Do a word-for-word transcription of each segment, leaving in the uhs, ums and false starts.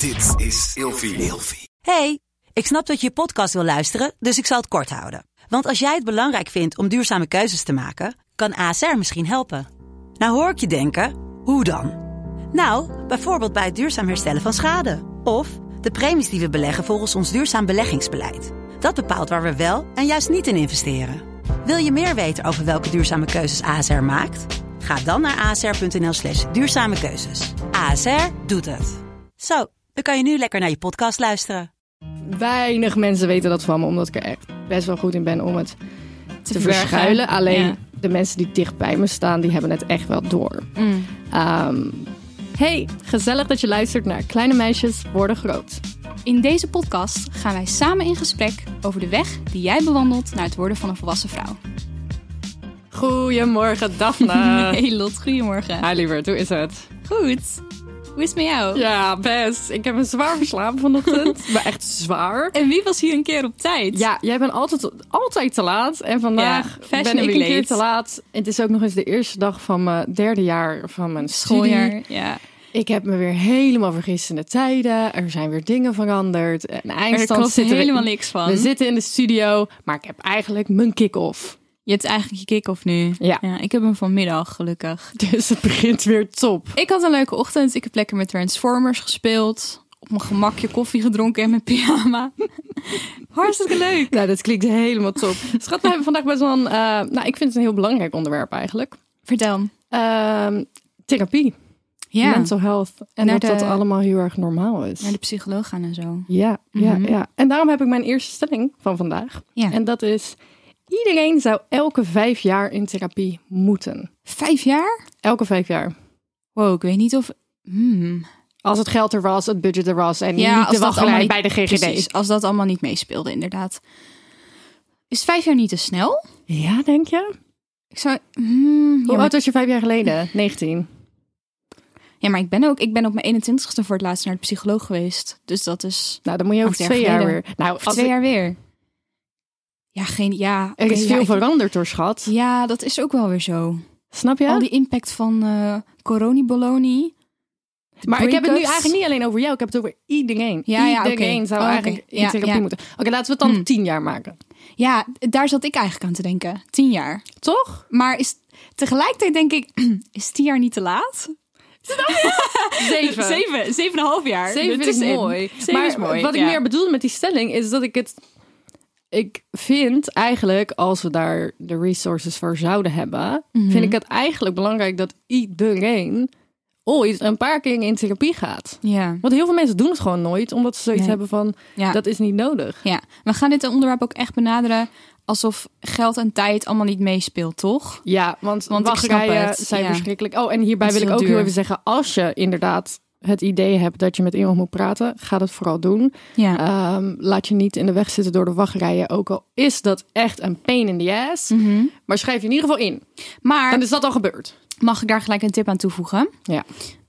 Dit is Ilfie. Ilfie. Hey, ik snap dat je je podcast wil luisteren, dus ik zal het kort houden. Want als jij het belangrijk vindt om duurzame keuzes te maken, kan A S R misschien helpen. Nou hoor ik je denken, hoe dan? Nou, bijvoorbeeld bij het duurzaam herstellen van schade. Of de premies die we beleggen volgens ons duurzaam beleggingsbeleid. Dat bepaalt waar we wel en juist niet in investeren. Wil je meer weten over welke duurzame keuzes A S R maakt? Ga dan naar asr.nl slash duurzame keuzes. A S R doet het. Zo, dan kan je nu lekker naar je podcast luisteren. Weinig mensen weten dat van me, omdat ik er echt best wel goed in ben om het te, te verschuilen. Alleen ja. de mensen die dicht bij me staan, die hebben het echt wel door. Mm. Um, hey, gezellig dat je luistert naar Kleine Meisjes Worden Groot. In deze podcast gaan wij samen in gesprek over de weg die jij bewandelt naar het worden van een volwassen vrouw. Goedemorgen, Daphne. Hey Lot, goedemorgen. Hi lieverd, hoe is het? Goed. Hoe is het met jou? Ja, best. Ik heb me zwaar verslapen vanochtend. Maar echt zwaar. En wie was hier een keer op tijd? Ja, jij bent altijd, altijd te laat. En vandaag ja, ben ik een keer te laat. Het is ook nog eens de eerste dag van mijn derde jaar van mijn schooljaar. Studie. Ja. Ik heb me weer helemaal vergist in de tijden. Er zijn weer dingen veranderd. En eindstand er klopt zitten helemaal we, niks van. We zitten in de studio, maar ik heb eigenlijk mijn kick-off. Je hebt eigenlijk je kick-off nu. Ja. ja. Ik heb hem vanmiddag, gelukkig. Dus het begint weer top. Ik had een leuke ochtend. Ik heb lekker met Transformers gespeeld. Op mijn gemakje koffie gedronken in mijn pyjama. Hartstikke leuk. Nou, dat klinkt helemaal top. Schat, we hebben vandaag best wel een... Uh, nou, ik vind het een heel belangrijk onderwerp eigenlijk. Vertel. Uh, therapie. Ja. Mental health. En naar dat de, dat allemaal heel erg normaal is. Naar de psycholoog gaan en zo. Ja, mm-hmm. ja, ja. En daarom heb ik mijn eerste stelling van vandaag. Ja. En dat is... Iedereen zou elke vijf jaar in therapie moeten. Vijf jaar? Elke vijf jaar. Wow, ik weet niet of... Hmm. Als het geld er was, het budget er was en ja, niet de wachtrij bij de G G D. Precies, als dat allemaal niet meespeelde, inderdaad. Is vijf jaar niet te snel? Ja, denk je? Ik zou... Hmm, Hoe ja, oud was je vijf jaar geleden? negentien. Ja, maar ik ben ook... Ik ben op mijn eenentwintigste voor het laatst naar de psycholoog geweest. Dus dat is... Nou, dan moet je over twee jaar, jaar weer... Nou, over twee ik... jaar weer. Ja, geen... Ja, er is okay, veel ja, veranderd door schat. Ja, dat is ook wel weer zo. Snap je? Al die impact van uh, coronibolonie. Maar ik heb het nu eigenlijk niet alleen over jou. Ik heb het over iedereen. Ja, ja, iedereen okay. zou oh, eigenlijk okay. in therapie ja, ja. moeten. Oké, okay, laten we het dan hmm. tien jaar maken. Ja, daar zat ik eigenlijk aan te denken. Tien jaar. Toch? Maar is, tegelijkertijd denk ik, is tien jaar niet te laat? Zeven. Zeven. Zeven en een half jaar. Zeven vind ik mooi. Zeven maar is mooi. Wat ik ja. meer bedoel met die stelling is dat ik het... Ik vind eigenlijk, als we daar de resources voor zouden hebben... Mm-hmm. vind ik het eigenlijk belangrijk dat iedereen ooit een paar keer in therapie gaat. Ja. Want heel veel mensen doen het gewoon nooit, omdat ze zoiets nee. hebben van, ja. dat is niet nodig. Ja, we gaan dit onderwerp ook echt benaderen alsof geld en tijd allemaal niet meespeelt, toch? Ja, want, want wachtrijen zijn ja. verschrikkelijk. Oh, en hierbij wil ik ook duur. heel even zeggen, als je inderdaad... het idee hebt dat je met iemand moet praten, ga dat vooral doen. Ja. Um, laat je niet in de weg zitten door de wachtrijen. Ook al is dat echt een pain in the ass. Mm-hmm. Maar schrijf je in ieder geval in. Maar dan is dat al gebeurd. Mag ik daar gelijk een tip aan toevoegen? Ja.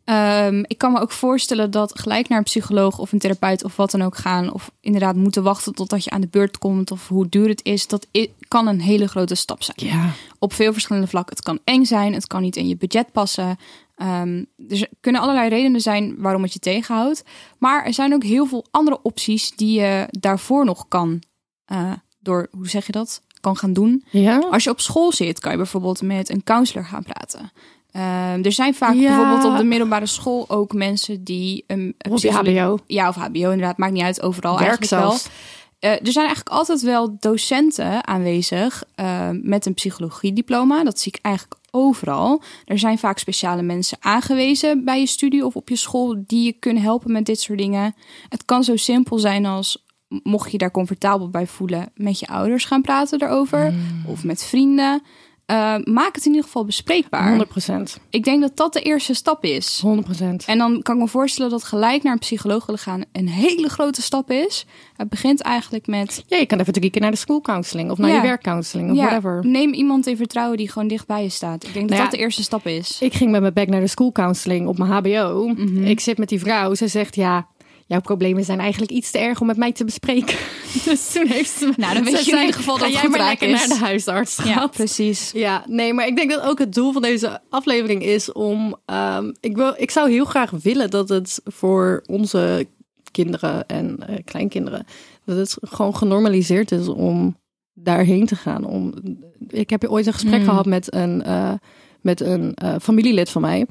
Um, ik kan me ook voorstellen dat gelijk naar een psycholoog of een therapeut of wat dan ook gaan. Of inderdaad moeten wachten totdat je aan de beurt komt. Of hoe duur het is. Dat kan een hele grote stap zijn. Ja. Op veel verschillende vlakken. Het kan eng zijn. Het kan niet in je budget passen. Um, er kunnen allerlei redenen zijn waarom het je tegenhoudt. Maar er zijn ook heel veel andere opties die je daarvoor nog kan, uh, door, hoe zeg je dat, kan gaan doen. Ja? Als je op school zit, kan je bijvoorbeeld met een counselor gaan praten. Uh, er zijn vaak ja. bijvoorbeeld op de middelbare school ook mensen die... Um, of je H B O. Ja, of H B O inderdaad, maakt niet uit, overal Werk eigenlijk zelfs. wel. Uh, er zijn eigenlijk altijd wel docenten aanwezig uh, met een psychologiediploma. Dat zie ik eigenlijk overal. Er zijn vaak speciale mensen aangewezen bij je studie of op je school die je kunnen helpen met dit soort dingen. Het kan zo simpel zijn als, mocht je daar comfortabel bij voelen, met je ouders gaan praten erover. Mm. Of met vrienden. Uh, maak het in ieder geval bespreekbaar. honderd procent. Ik denk dat dat de eerste stap is. honderd procent. En dan kan ik me voorstellen dat gelijk naar een psycholoog willen gaan een hele grote stap is. Het begint eigenlijk met... Ja, je kan even drie keer naar de schoolcounseling of naar ja. je werkcounseling of ja. whatever. Neem iemand in vertrouwen die gewoon dicht bij je staat. Ik denk dat nou ja, dat de eerste stap is. Ik ging met mijn bek naar de schoolcounseling op mijn H B O. Mm-hmm. Ik zit met die vrouw. Ze zegt, ja... jouw problemen zijn eigenlijk iets te erg om met mij te bespreken. Dus toen heeft ze... Nou, dan weet je zei, in ieder geval dat het jij goed maar raak lekker is. naar de huisarts gaat. Ja, precies. Ja, nee, maar ik denk dat ook het doel van deze aflevering is om... Um, ik, wil, ik zou heel graag willen dat het voor onze kinderen en uh, kleinkinderen, dat het gewoon genormaliseerd is om daarheen te gaan. Om, ik heb ooit een gesprek mm. gehad met een, uh, met een uh, familielid van mij.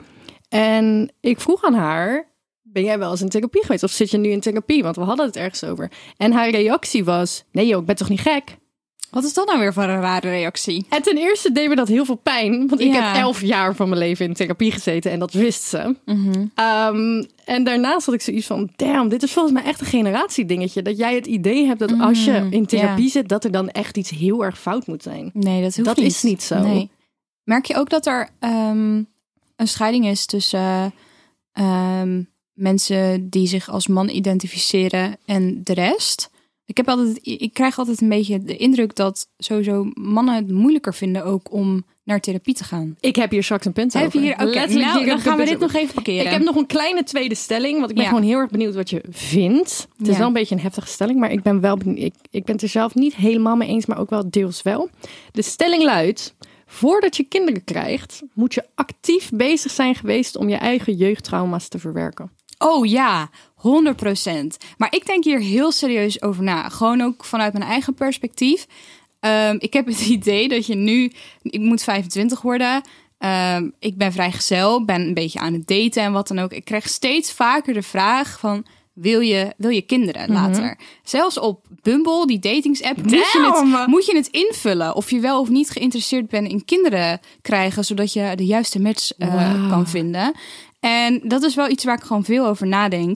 En ik vroeg aan haar, ben jij wel eens in therapie geweest? Of zit je nu in therapie? Want we hadden het ergens over. En haar reactie was, nee joh, ik ben toch niet gek? Wat is dat nou weer voor een rare reactie? En ten eerste deed me dat heel veel pijn. Want ik ja. heb elf jaar van mijn leven in therapie gezeten. En dat wist ze. Mm-hmm. Um, en daarnaast had ik zoiets van, damn, dit is volgens mij echt een generatiedingetje. Dat jij het idee hebt dat mm, als je in therapie yeah. zit, dat er dan echt iets heel erg fout moet zijn. Nee, dat hoeft dat niet. is niet zo. Nee. Merk je ook dat er um, een scheiding is tussen uh, um, mensen die zich als man identificeren en de rest? Ik, heb altijd, ik krijg altijd een beetje de indruk dat sowieso mannen het moeilijker vinden ook om naar therapie te gaan. Ik heb hier straks een punt heb over. Hier, okay. Letterlijk, nou, hier dan gaan we dit nog even parkeren. Ik heb nog een kleine tweede stelling, want ik ben ja. gewoon heel erg benieuwd wat je vindt. Het is ja. wel een beetje een heftige stelling, maar ik ben wel benieuwd. Ik, ik ben het er zelf niet helemaal mee eens, maar ook wel deels wel. De stelling luidt, voordat je kinderen krijgt, moet je actief bezig zijn geweest om je eigen jeugdtrauma's te verwerken. Oh ja, honderd procent. Maar ik denk hier heel serieus over na. Gewoon ook vanuit mijn eigen perspectief. Um, ik heb het idee dat je nu... Ik moet vijfentwintig worden. Um, ik ben vrijgezel. Ben een beetje aan het daten en wat dan ook. Ik krijg steeds vaker de vraag van... Wil je, wil je kinderen mm-hmm. later? Zelfs op Bumble, die datingsapp, moet je, het, moet je het invullen. Of je wel of niet geïnteresseerd bent in kinderen krijgen. Zodat je de juiste match uh, wow. kan vinden. En dat is wel iets waar ik gewoon veel over nadenk.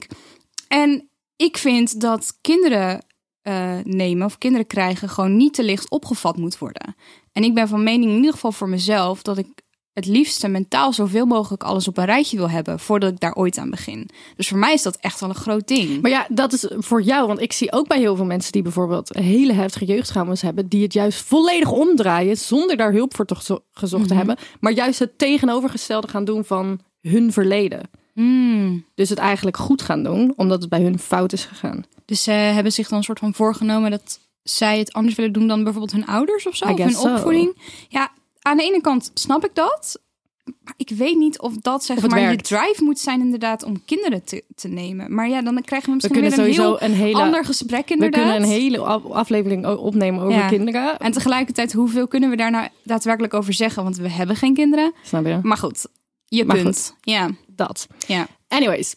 En ik vind dat kinderen uh, nemen of kinderen krijgen gewoon niet te licht opgevat moet worden. En ik ben van mening, in ieder geval voor mezelf, dat ik het liefste mentaal zoveel mogelijk alles op een rijtje wil hebben voordat ik daar ooit aan begin. Dus voor mij is dat echt wel een groot ding. Maar ja, dat is voor jou, want ik zie ook bij heel veel mensen die bijvoorbeeld hele heftige jeugdtrauma's hebben, die het juist volledig omdraaien zonder daar hulp voor te gezo- gezocht mm-hmm. te hebben, maar juist het tegenovergestelde gaan doen van hun verleden. Mm. Dus het eigenlijk goed gaan doen, omdat het bij hun fout is gegaan. Dus ze uh, hebben zich dan een soort van voorgenomen dat zij het anders willen doen dan bijvoorbeeld hun ouders of zo, of hun so. opvoeding. Ja, aan de ene kant snap ik dat, maar ik weet niet of dat zeg of maar werkt. Je drive moet zijn inderdaad om kinderen te, te nemen. Maar ja, dan krijgen we misschien we weer een heel een hele, ander gesprek inderdaad. We kunnen een hele aflevering opnemen over ja. kinderen. En tegelijkertijd, hoeveel kunnen we daar nou daadwerkelijk over zeggen? Want we hebben geen kinderen. Snap je? Maar goed, je maar punt. Goed. Ja. Dat. Ja. Anyways.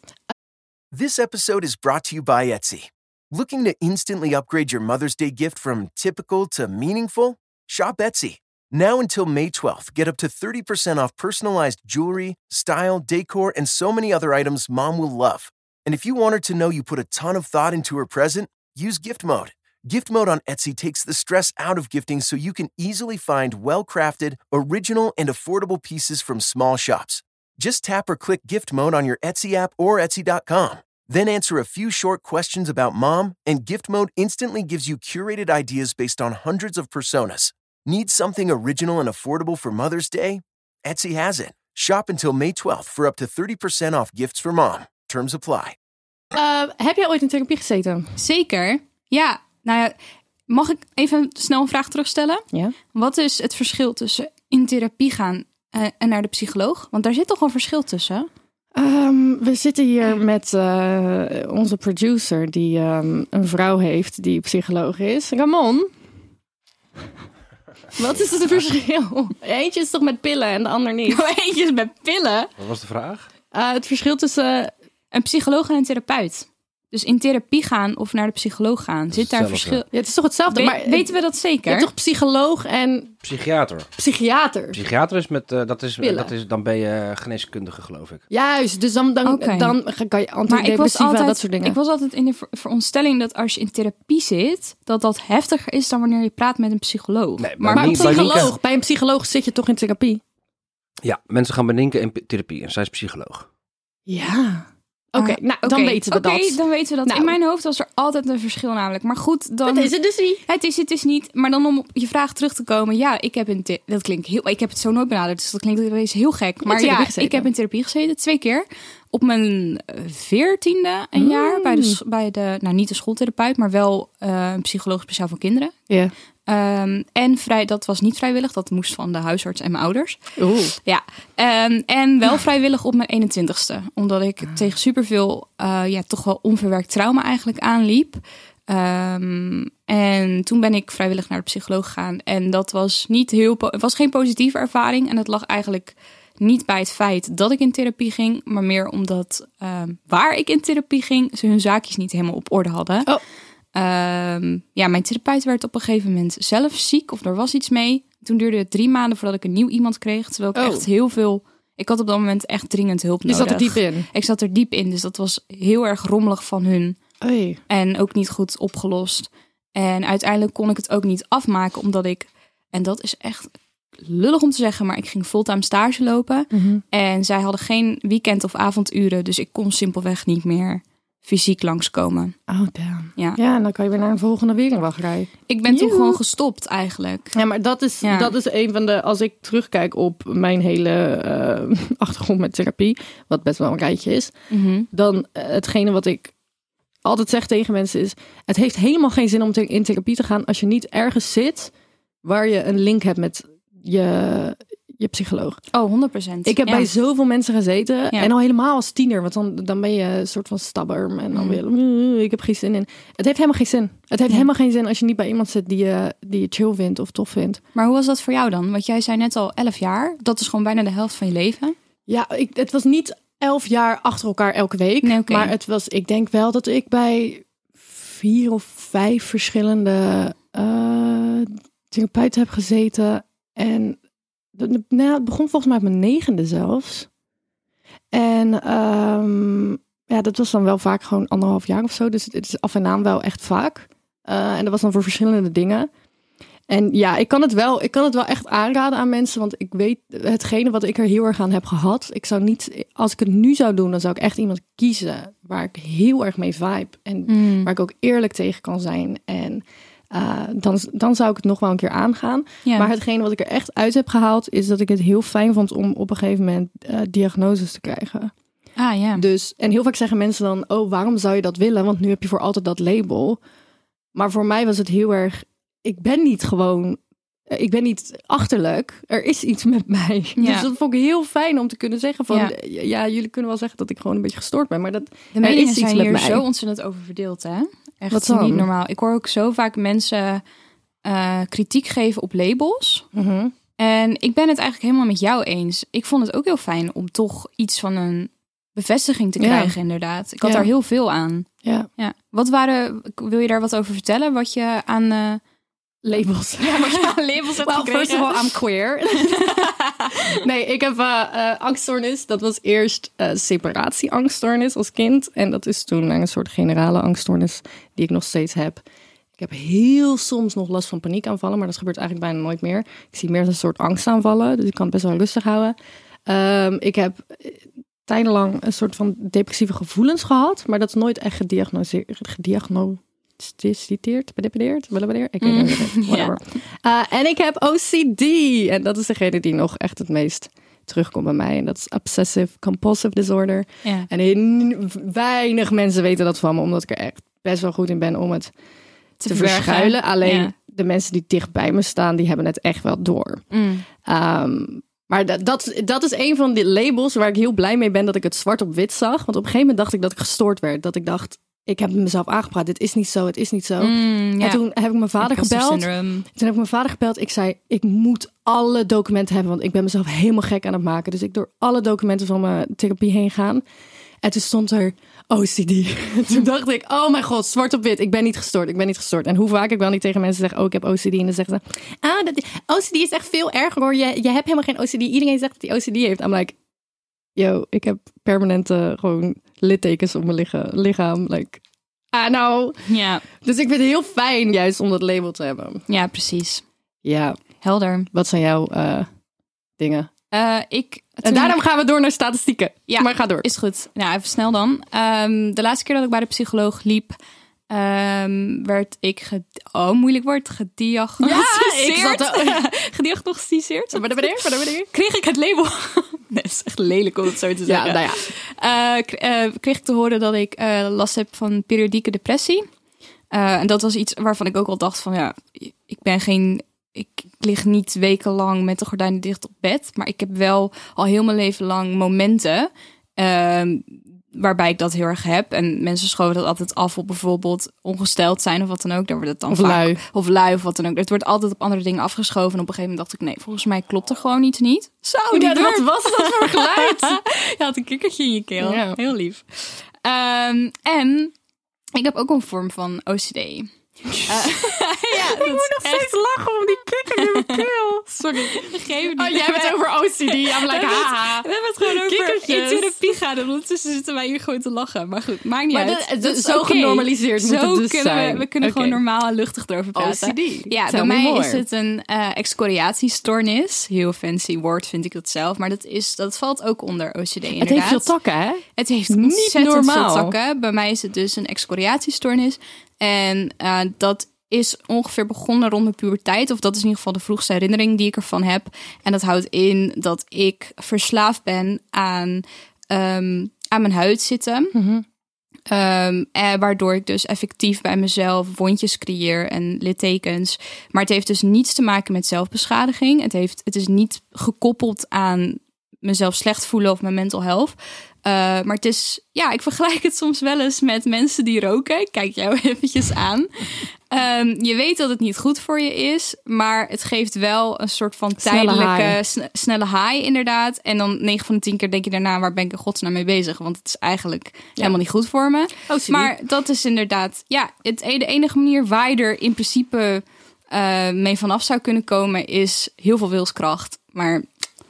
This episode is brought to you by Etsy. Looking to instantly upgrade your Mother's Day gift from typical to meaningful? Shop Etsy. Now until May twelfth, get up to thirty percent off personalized jewelry, style, decor, and so many other items Mom will love. And if you want her to know you put a ton of thought into her present, use Gift Mode. Gift Mode on Etsy takes the stress out of gifting so you can easily find well-crafted, original, and affordable pieces from small shops. Just tap or click Gift Mode on your Etsy app or Etsy dot com. Then answer a few short questions about Mom, and Gift Mode instantly gives you curated ideas based on hundreds of personas. Need something original and affordable for Mother's Day? Etsy has it. Shop until May twelfth for up to thirty percent off gifts for mom. Terms apply. Uh, heb jij ooit in therapie gezeten? Zeker. Ja, nou ja, mag ik even snel een vraag terugstellen? Ja. Wat is het verschil tussen in therapie gaan uh, en naar de psycholoog? Want daar zit toch een verschil tussen? Um, we zitten hier met uh, onze producer die um, een vrouw heeft die psycholoog is. Ramon? Wat is het verschil? Eentje is toch met pillen en de ander niet? Oh, eentje is met pillen? Wat was de vraag? Uh, het verschil tussen een psycholoog en een therapeut. Dus in therapie gaan of naar de psycholoog gaan. Zit daar verschil? Ja, het is toch hetzelfde? We- maar weten we dat zeker? Je hebt toch psycholoog en Psychiater. psychiater? Psychiater is met, uh, dat is, Pillen. dat is, dan ben je geneeskundige, geloof ik. Juist, dus dan, dan, Oké. dan kan je antidepressiva, dat soort dingen. Ik was altijd in de ver- veronderstelling dat als je in therapie zit, dat dat heftiger is dan wanneer je praat met een psycholoog. Nee, maar maar een niet- bij psycholoog, Nienke- bij een psycholoog zit je toch in therapie? Ja, mensen gaan bedenken in p- therapie en zij is psycholoog. Ja. Oké, Ah, nou, dan oké, weten we oké, dat. dan weten we dat. Nou. In mijn hoofd was er altijd een verschil namelijk. Maar goed, dan... Dat is het dus niet. Het is het is niet. Maar dan om op je vraag terug te komen. Ja, ik heb in the- dat klinkt heel. Ik heb het zo nooit benaderd, dus dat klinkt ineens heel gek. Maar therapie ja, gezeten. ik heb in therapie gezeten twee keer. op mijn veertiende een mm. jaar bij de, bij de, nou niet de schooltherapeut, maar wel uh, een psycholoog speciaal voor kinderen. Ja. Yeah. Um, en vrij, dat was niet vrijwillig, dat moest van de huisarts en mijn ouders. Oeh. Ja. Um, en wel vrijwillig op mijn eenentwintigste, omdat ik ah. tegen superveel, uh, ja, toch wel onverwerkt trauma eigenlijk aanliep. Um, en toen ben ik vrijwillig naar de psycholoog gegaan. En dat was niet heel, po- het was geen positieve ervaring. En het lag eigenlijk niet bij het feit dat ik in therapie ging, maar meer omdat um, waar ik in therapie ging, ze hun zaakjes niet helemaal op orde hadden. Oh. Um, ja, mijn therapeut werd op een gegeven moment zelf ziek of er was iets mee. Toen duurde het drie maanden voordat ik een nieuw iemand kreeg. Terwijl ik oh. echt heel veel... Ik had op dat moment echt dringend hulp nodig. Je zat er diep in? Ik zat er diep in, dus dat was heel erg rommelig van hun. Oei. En ook niet goed opgelost. En uiteindelijk kon ik het ook niet afmaken, omdat ik... En dat is echt lullig om te zeggen, maar ik ging fulltime stage lopen. Mm-hmm. En zij hadden geen weekend- of avonduren, dus ik kon simpelweg niet meer fysiek langskomen. Oh, damn. Ja. Ja, en dan kan je weer naar een volgende wegenwachtrij. Ik ben Joe. toen gewoon gestopt eigenlijk. Ja, maar dat is, ja. dat is een van de... Als ik terugkijk op mijn hele uh, achtergrond met therapie, wat best wel een rijtje is, Mm-hmm. dan uh, hetgene wat ik altijd zeg tegen mensen is, het heeft helemaal geen zin om te, in therapie te gaan als je niet ergens zit waar je een link hebt met je, je psycholoog. Oh, honderd procent. Ik heb ja. bij zoveel mensen gezeten. Ja. En al helemaal als tiener. Want dan, dan ben je een soort van stubborn. En dan weer, uh, ik heb geen zin in. Het heeft helemaal geen zin. Het heeft ja. helemaal geen zin als je niet bij iemand zit die je, die je chill vindt of tof vindt. Maar hoe was dat voor jou dan? Want jij zei net al elf jaar. Dat is gewoon bijna de helft van je leven. Ja, ik, het was niet elf jaar achter elkaar elke week. Nee, okay. Maar het was, ik denk wel dat ik bij vier of vijf verschillende uh, therapeuten heb gezeten. En nou, het begon volgens mij op mijn negende zelfs. En um, ja, dat was dan wel vaak gewoon anderhalf jaar of zo. Dus het is af en aan wel echt vaak. Uh, en dat was dan voor verschillende dingen. En ja, ik kan het wel, ik kan het wel echt aanraden aan mensen. Want ik weet hetgene wat ik er heel erg aan heb gehad. Ik zou niet, als ik het nu zou doen, dan zou ik echt iemand kiezen waar ik heel erg mee vibe. En mm. waar ik ook eerlijk tegen kan zijn. En Uh, dan, dan zou ik het nog wel een keer aangaan. Ja. Maar hetgene wat ik er echt uit heb gehaald, is dat ik het heel fijn vond om op een gegeven moment uh, diagnoses te krijgen. Ah ja. Dus, en heel vaak zeggen mensen dan, oh, waarom zou je dat willen? Want nu heb je voor altijd dat label. Maar voor mij was het heel erg, ik ben niet gewoon, ik ben niet achterlijk. Er is iets met mij. Ja. Dus dat vond ik heel fijn om te kunnen zeggen van, ja. ja, jullie kunnen wel zeggen dat ik gewoon een beetje gestoord ben. Maar dat, de meningen is iets zijn met hier mij. Zo ontzettend over verdeeld, hè? Echt Wat dan? Niet normaal. Ik hoor ook zo vaak mensen uh, kritiek geven op labels. Mm-hmm. En ik ben het eigenlijk helemaal met jou eens. Ik vond het ook heel fijn om toch iets van een bevestiging te krijgen, ja. inderdaad. Ik had ja. daar heel veel aan. Ja. Ja. Wat waren, wil je daar wat over vertellen? Wat je aan uh, labels. Ja, maar je aan labels hebt well, gekregen? First of all, I'm queer. Nee, ik heb uh, uh, angststoornis. Dat was eerst uh, separatieangststoornis als kind. En dat is toen een soort generale angststoornis die ik nog steeds heb. Ik heb heel soms nog last van paniekaanvallen, maar dat gebeurt eigenlijk bijna nooit meer. Ik zie meer als een soort angstaanvallen, dus ik kan het best wel rustig houden. Um, ik heb tijdenlang een soort van depressieve gevoelens gehad, maar dat is nooit echt gediagnoseerd. Gediagnosticeerd, bedepedeerd, bedepedeerd. Ik weet niet mm. whatever. Yeah. Uh, en ik heb O C D. En dat is degene die nog echt het meest terugkomt bij mij. En dat is Obsessive Compulsive Disorder. Yeah. En heel, weinig mensen weten dat van me, omdat ik er echt best wel goed in ben om het te, te verschuilen. Alleen yeah. de mensen die dicht bij me staan, die hebben het echt wel door. Mm. Um, maar dat, dat, dat is een van die labels waar ik heel blij mee ben dat ik het zwart op wit zag. Want op een gegeven moment dacht ik dat ik gestoord werd. Dat ik dacht, ik heb mezelf aangepraat. Dit is niet zo, het is niet zo. Mm, ja. En toen heb ik mijn vader gebeld. Syndrome. Toen heb ik mijn vader gebeld. Ik zei, ik moet alle documenten hebben, want ik ben mezelf helemaal gek aan het maken. Dus ik door alle documenten van mijn therapie heen gaan. En toen stond er O C D. Toen dacht ik, oh mijn god, zwart op wit. Ik ben niet gestoord, ik ben niet gestoord. En hoe vaak ik wel niet tegen mensen zeg, oh ik heb O C D. En dan zeggen ze, ah, dat, O C D is echt veel erger hoor. Je, je hebt helemaal geen O C D. Iedereen zegt dat hij O C D heeft. I'm like, yo, ik heb permanente gewoon littekens op mijn licha- lichaam. Like, I know. Ja. Dus ik vind het heel fijn juist om dat label te hebben. Ja, precies. Ja. Helder. Wat zijn jouw uh, dingen? Uh, ik, toen... En daarom gaan we door naar statistieken. Ja, maar ga door. Is goed. Nou, even snel dan. Um, de laatste keer dat ik bij de psycholoog liep, um, werd ik... Ge- oh, moeilijk woord. Gediagnosticeerd. Ja, ik zat er... Gediagnosticeerd. Maar wanneer? Wanneer? Kreeg ik het label... Nee, dat is echt lelijk om het zo te zeggen. Ja, nou ja. Uh, k- uh, kreeg ik te horen dat ik uh, last heb van periodieke depressie. Uh, en dat was iets waarvan ik ook al dacht van ja, ik ben geen... Ik lig niet wekenlang met de gordijnen dicht op bed. Maar ik heb wel al heel mijn leven lang momenten... Uh, waarbij ik dat heel erg heb. En mensen schoven dat altijd af op bijvoorbeeld ongesteld zijn of wat dan ook. Daar wordt het dan of vaak, lui. Of lui of wat dan ook. Het wordt altijd op andere dingen afgeschoven. En op een gegeven moment dacht ik, nee, volgens mij klopt er gewoon iets niet. Zo, die ja, wat was dat voor geluid? Je had een kikkertje in je keel. Ja. Heel lief. Um, en ik heb ook een vorm van O C D. Uh, ja, ik moet nog steeds lachen om die kikker in mijn keel. Sorry. Geef Oh, jij hebt het over O C D. I'm like, haha. We hebben het gewoon over in therapie gaan. En ondertussen zitten wij hier gewoon te lachen. Maar goed, maakt niet maar uit. Dat, dat is zo okay. genormaliseerd moet zo het dus kunnen zijn. We, we kunnen okay. gewoon normaal en luchtig erover praten. O C D. Ja, Tell bij mij more. is het een uh, excoriatiestoornis. Heel fancy woord vind ik dat zelf. Maar dat, is, dat valt ook onder O C D inderdaad. Het heeft veel takken, hè? Het heeft Niet ontzettend normaal. veel takken. Bij mij is het dus een excoriatiestoornis. En uh, dat is ongeveer begonnen rond mijn puberteit. Of dat is in ieder geval de vroegste herinnering die ik ervan heb. En dat houdt in dat ik verslaafd ben aan, um, aan mijn huid zitten. Mm-hmm. Um, eh, waardoor ik dus effectief bij mezelf wondjes creëer en littekens. Maar het heeft dus niets te maken met zelfbeschadiging. Het, heeft, het is niet gekoppeld aan mezelf slecht voelen of mijn mental health. Uh, maar het is, ja, ik vergelijk het soms wel eens met mensen die roken. Ik kijk jou eventjes aan. Um, je weet dat het niet goed voor je is, maar het geeft wel een soort van Snelle tijdelijke, high. sn- snelle high inderdaad. En dan negen van de tien keer denk je daarna, waar ben ik in godsnaam mee bezig? Want het is eigenlijk ja. helemaal niet goed voor me. O C D. Maar dat is inderdaad, ja, het, de enige manier waar je er in principe uh, mee vanaf zou kunnen komen is heel veel wilskracht. Maar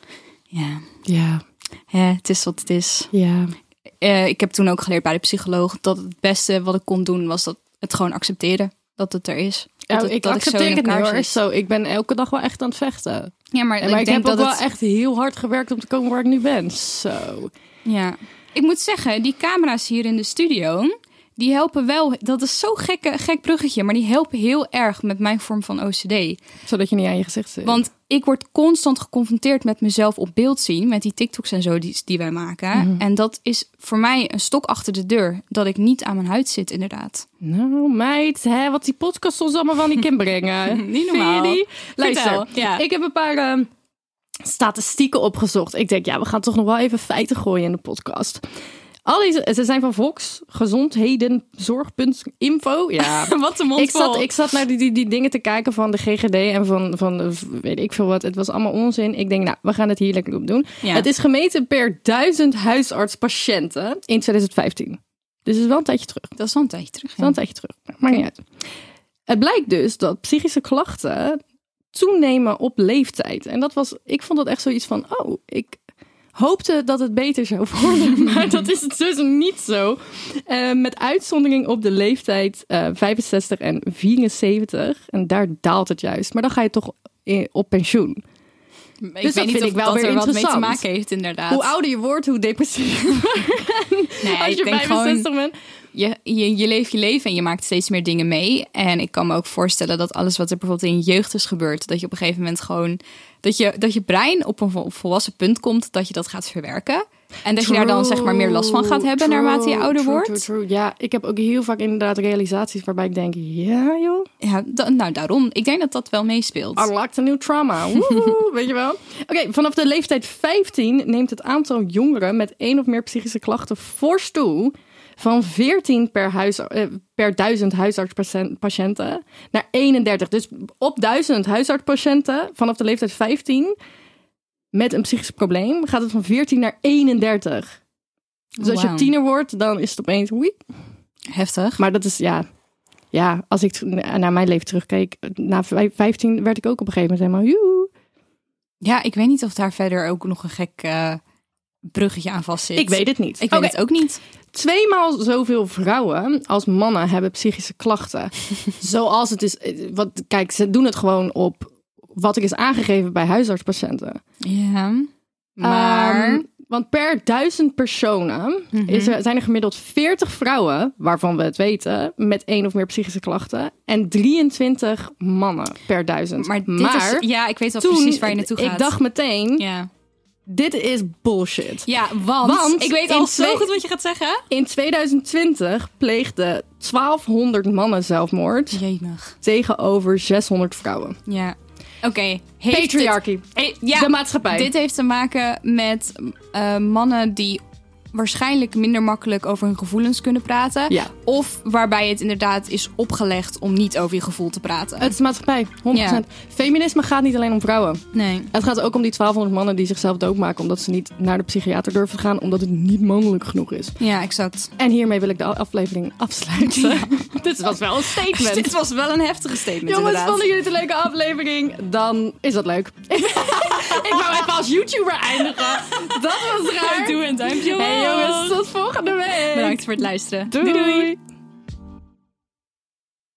ja, Ja, hè, het is wat het is. ja. Uh, ik heb toen ook geleerd bij de psycholoog dat het beste wat ik kon doen was dat het gewoon accepteren dat het er is. Ja, dat het, ik dat accepteer zo in het niet elkaar hoor. zit. Zo, ik ben elke dag wel echt aan het vechten. Ja, maar, En, maar ik, ik, denk heb ook dat wel het, echt heel hard gewerkt om te komen waar ik nu ben. Zo. Ja, ik moet zeggen, die camera's hier in de studio, die helpen wel. Dat is zo'n gekke, gek bruggetje, maar die helpen heel erg met mijn vorm van O C D. Zodat je niet aan je gezicht zit. Want ik word constant geconfronteerd met mezelf op beeld zien, met die TikToks en zo die, die wij maken. Mm-hmm. En dat is voor mij een stok achter de deur, dat ik niet aan mijn huid zit, inderdaad. Nou, meid, hè, wat die podcast ons allemaal van die kan brengen. Niet normaal. Vind je die? Luister, Vertel, ja. ik heb een paar uh, statistieken opgezocht. Ik denk, ja, we gaan toch nog wel even feiten gooien in de podcast. Al deze, ze zijn van Vox, gezondhedenzorg punt info. Ja, Wat een mond ik vol. zat, ik zat naar die, die, die dingen te kijken van de G G D en van, van de, weet ik veel wat. Het was allemaal onzin. Ik denk, nou, we gaan het hier lekker op doen. Ja. Het is gemeten per duizend huisartspatiënten in twintig vijftien. Dus het is wel een tijdje terug. Dat is al een tijdje terug. Dat is wel een tijdje terug. Maakt niet uit. Het blijkt dus dat psychische klachten toenemen op leeftijd. En dat was, ik vond dat echt zoiets van, oh, ik hoopte dat het beter zou worden. Maar dat is het dus niet zo. Uh, met uitzondering op de leeftijd uh, vijfenzestig en vierenzeventig. En daar daalt het juist. Maar dan ga je toch in, op pensioen. Ik Dus weet dat niet vind of ik wel dat weer er wat mee te interessant. maken heeft, inderdaad. Hoe ouder je wordt, hoe depressiever. Nee, Als ik je denk vijfenzestig gewoon, bent. je, je, je leeft je leven en je maakt steeds meer dingen mee. En ik kan me ook voorstellen dat alles wat er bijvoorbeeld in je jeugd is gebeurd, dat je op een gegeven moment gewoon, dat je, dat je brein op een vol- volwassen punt komt, dat je dat gaat verwerken. En dat True, je daar dan zeg maar meer last van gaat hebben true, naarmate je ouder true, wordt. True, true. Ja, ik heb ook heel vaak inderdaad realisaties waarbij ik denk, ja joh, Ja, da- nou daarom. Ik denk dat dat wel meespeelt. unlocked a new trauma. Woehoe, weet je wel? Oké, okay, vanaf de leeftijd vijftien neemt het aantal jongeren met één of meer psychische klachten fors toe. Van veertien per, huis, uh, per duizend huisartspatiënten naar eenendertig. Dus op duizend huisartspatiënten vanaf de leeftijd vijftien met een psychisch probleem gaat het van veertien naar eenendertig. Dus als Wow. je tiener wordt, dan is het opeens oei. Heftig. Maar dat is, ja... Ja, als ik naar mijn leven terugkeek, na vijftien werd ik ook op een gegeven moment helemaal... Joe. Ja, ik weet niet of daar verder ook nog een gek uh, bruggetje aan vast zit. Ik weet het niet. Ik weet Oké. het ook niet. Tweemaal zoveel vrouwen als mannen hebben psychische klachten. Zoals het is... Wat, kijk, ze doen het gewoon op wat er is aangegeven bij huisartspatiënten. Ja, maar... Um, want per duizend personen Mm-hmm. is er, zijn er gemiddeld veertig vrouwen, waarvan we het weten, met één of meer psychische klachten. En drieëntwintig mannen per duizend. Maar dit is... Ja, ik weet wel precies waar je naartoe gaat. Ik dacht meteen, Ja. Dit is bullshit. Ja, want, want ik weet al twee... zo goed wat je gaat zeggen. In twintig twintig pleegden twaalfhonderd mannen zelfmoord. Jemig. Tegenover zeshonderd vrouwen. Ja. Oké. Okay. Patriarchy. Dit... Ja, de maatschappij. Dit heeft te maken met uh, mannen die waarschijnlijk minder makkelijk over hun gevoelens kunnen praten. Ja. Of waarbij het inderdaad is opgelegd om niet over je gevoel te praten. Het is de maatschappij, honderd procent. Ja. Feminisme gaat niet alleen om vrouwen. Nee. Het gaat ook om die twaalfhonderd mannen die zichzelf doodmaken omdat ze niet naar de psychiater durven te gaan, omdat het niet mogelijk genoeg is. Ja, exact. En hiermee wil ik de aflevering afsluiten. Ja. Dit was wel een statement. Dit was wel een heftige statement. Jongens, inderdaad. vonden jullie het een leuke aflevering? Dan is dat leuk. Ik wou even als YouTuber eindigen. Dat was raar. Doe een duimpje omhoog. Hey jongens, tot volgende week. Bedankt voor het luisteren. Doei. doei. doei.